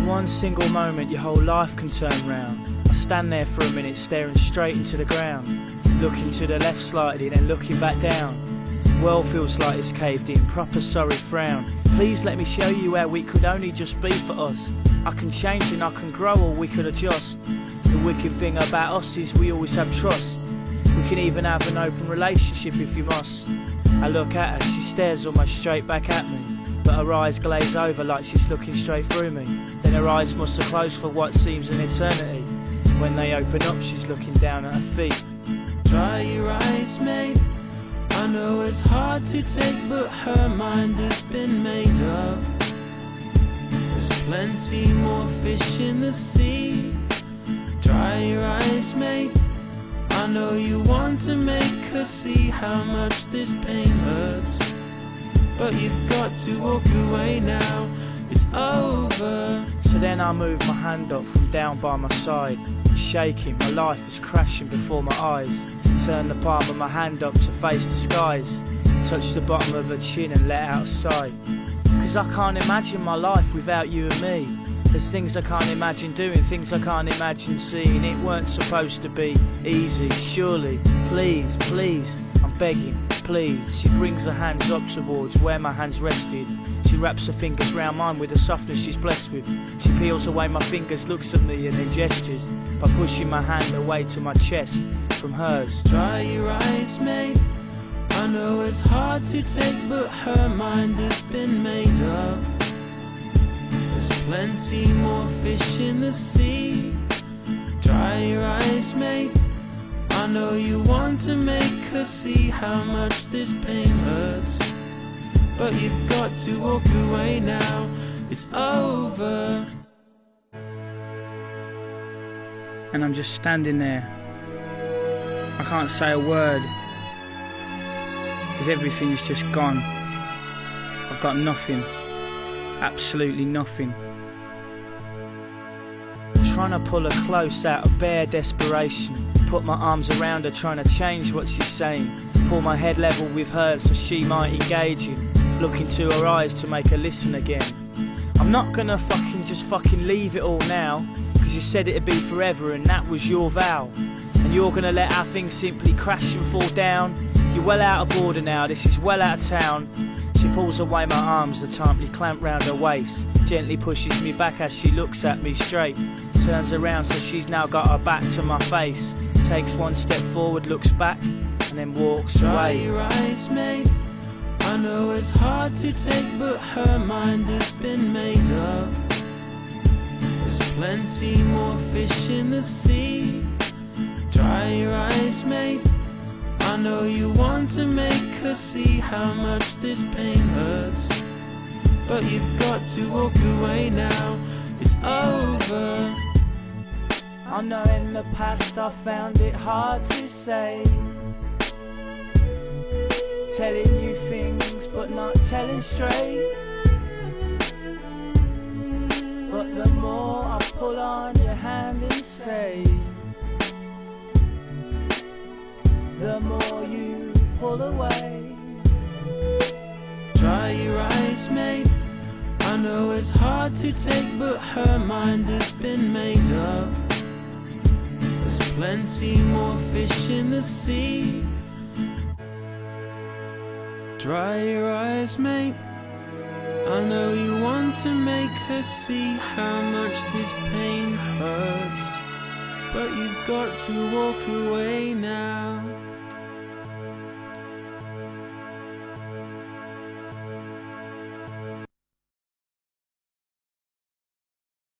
In one single moment your whole life can turn round. I stand there for a minute staring straight into the ground, looking to the left slightly then looking back down. World feels like it's caved in, proper sorry frown. Please let me show you how we could only just be for us. I can change and I can grow or we could adjust. The wicked thing about us is we always have trust. We can even have an open relationship if you must. I look at her, she stares almost straight back at me, but her eyes glaze over like she's looking straight through me. Then her eyes must have closed for what seems an eternity. When they open up she's looking down at her feet. Dry your eyes, mate. I know it's hard to take, but her mind has been made up. There's plenty more fish in the sea. Dry your eyes, mate. I know you want to make her see how much this pain hurts, but you've got to walk away now. It's over. So then I move my hand up from down by my side, shaking, my life is crashing before my eyes. Turn the palm of my hand up to face the skies, touch the bottom of her chin and let out a sigh. Cause I can't imagine my life without you and me. There's things I can't imagine doing, things I can't imagine seeing. It weren't supposed to be easy, surely. Please, please, I'm begging, please. She brings her hands up towards where my hands rested. She wraps her fingers round mine with the softness she's blessed with. She peels away my fingers, looks at me and then gestures by pushing my hand away to my chest from hers. Dry your eyes, mate. I know it's hard to take, but her mind has been made up. There's plenty more fish in the sea. Dry your eyes, mate. I know you want to make her see how much this pain hurts, but you've got to walk away now. It's over. And I'm just standing there. I can't say a word, because everything is just gone. I've got nothing, absolutely nothing. Trying to pull her close out of bare desperation, put my arms around her trying to change what she's saying, pull my head level with hers so she might engage in, look into her eyes to make her listen again. I'm not gonna just leave it all now, cause you said it'd be forever and that was your vow. And you're gonna let our things simply crash and fall down. You're well out of order now, this is well out of town. She pulls away my arms that tightly clamp round her waist, gently pushes me back as she looks at me straight, turns around so she's now got her back to my face, takes one step forward, looks back and then walks away. Dry your eyes, mate. I know it's hard to take, but her mind has been made up. There's plenty more fish in the sea. Dry your eyes, mate. I know you want to make her see how much this pain hurts, but you've got to walk away now. It's over. I know in the past I found it hard to say, telling you things but not telling straight. But the more I pull on your hand and say, the more you pull away. Dry your eyes, mate. I know it's hard to take, but her mind has been made up. There's plenty more fish in the sea. Dry your eyes, mate. I know you want to make her see how much this pain hurts, but you've got to walk away now.